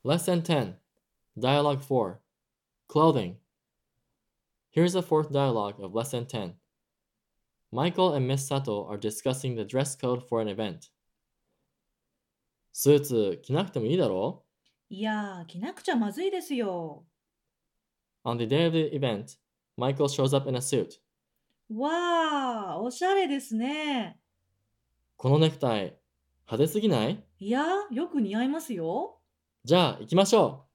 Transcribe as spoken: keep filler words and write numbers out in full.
Lesson ten. Dialogue four. Clothing. Here's the fourth dialogue of Lesson ten. Michael and Miss Sato are discussing the dress code for an event. スーツ着なくてもいいだろいやー、着なくちゃまずいですよ。 On the day of the event, Michael shows up in a suit. わー、おしゃれですね。 このネクタイ、派手すぎない？ いやー、よく似合いますよ。 じゃあ行きましょう